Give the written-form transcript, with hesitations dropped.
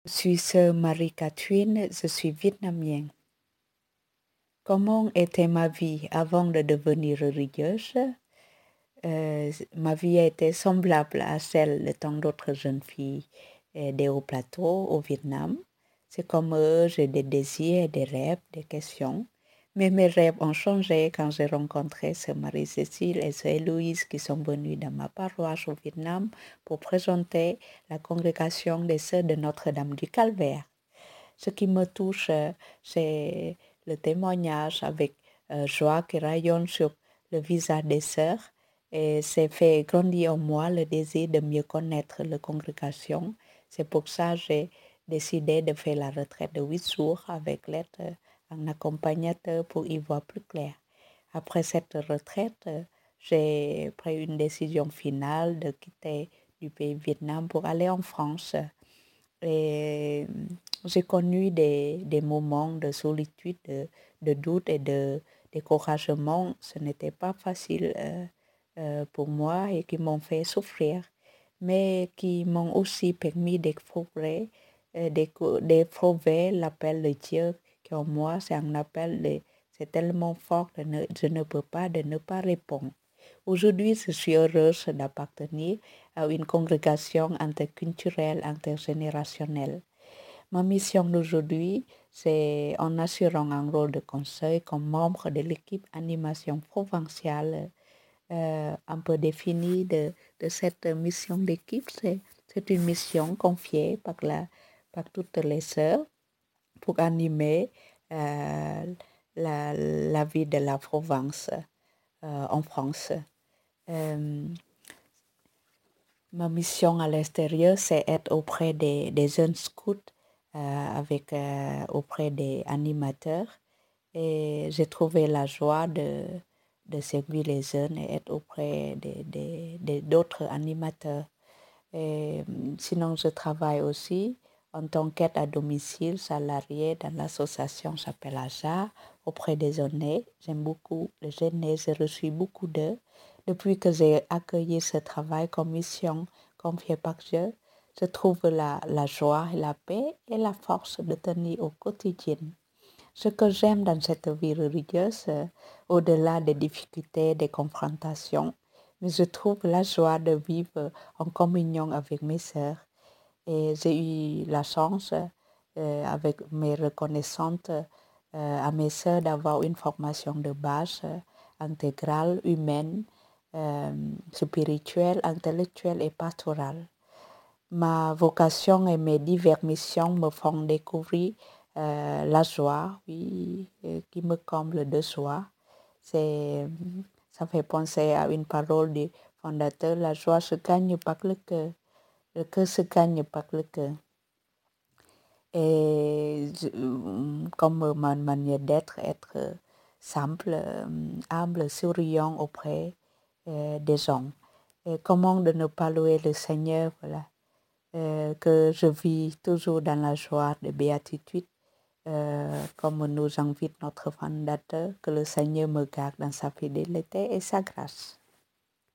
Je suis sœur Marie-Catherine, je suis vietnamienne. Comment était ma vie avant de devenir religieuse? Ma vie a été semblable à celle de tant d'autres jeunes filles des hauts plateaux au Vietnam. C'est comme eux, j'ai des désirs, des rêves, des questions. Mais mes rêves ont changé quand j'ai rencontré sœur Marie-Cécile et sœur Héloïse qui sont venues dans ma paroisse au Vietnam pour présenter la congrégation des sœurs de Notre-Dame du Calvaire. Ce qui me touche, c'est le témoignage avec joie qui rayonne sur le visage des sœurs et c'est fait grandir en moi le désir de mieux connaître la congrégation. C'est pour ça que j'ai décidé de faire la retraite de 8 jours avec l'aide d'un accompagnateur pour y voir plus clair. Après cette retraite, j'ai pris une décision finale de quitter du pays Vietnam pour aller en France. Et j'ai connu des moments de solitude, de doute et de découragement. Ce n'était pas facile pour moi et qui m'ont fait souffrir, mais qui m'ont aussi permis d'éprouver l'appel de Dieu qui en moi, c'est un appel, c'est tellement fort que je ne peux pas de ne pas répondre. Aujourd'hui, je suis heureuse d'appartenir à une congrégation interculturelle, intergénérationnelle. Ma mission d'aujourd'hui, c'est en assurant un rôle de conseil comme membre de l'équipe animation provinciale un peu définie de cette mission d'équipe. C'est une mission confiée par toutes les sœurs pour animer la vie de la Provence en France. Ma mission à l'extérieur, c'est être auprès des jeunes scouts, auprès des animateurs. Et j'ai trouvé la joie de servir les jeunes et être auprès d'autres animateurs. Et, sinon, je travaille aussi en tant qu'aide à domicile salarié dans l'association s'appelle AJA auprès des aînés. J'aime beaucoup les aînés, j'ai reçu beaucoup d'eux. Depuis que j'ai accueilli ce travail comme mission confiée par Dieu, je trouve la joie et la paix et la force de tenir au quotidien. Ce que j'aime dans cette vie religieuse, au-delà des difficultés, des confrontations, mais je trouve la joie de vivre en communion avec mes sœurs. Et j'ai eu la chance, avec mes reconnaissantes à mes sœurs, d'avoir une formation de base intégrale, humaine, spirituelle, intellectuelle et pastorale. Ma vocation et mes diverses missions me font découvrir la joie, oui, qui me comble de joie. Ça fait penser à une parole du fondateur, la joie se gagne par le cœur se gagne par le cœur. Et comme ma manière d'être, être simple, humble, souriant auprès des gens. Et comment de ne pas louer le Seigneur, voilà. Que je vis toujours dans la joie de béatitude, comme nous invite notre fondateur, que le Seigneur me garde dans sa fidélité et sa grâce.